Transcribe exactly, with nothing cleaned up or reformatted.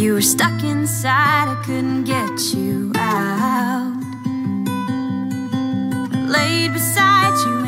You were stuck inside, I couldn't get you out. I laid beside you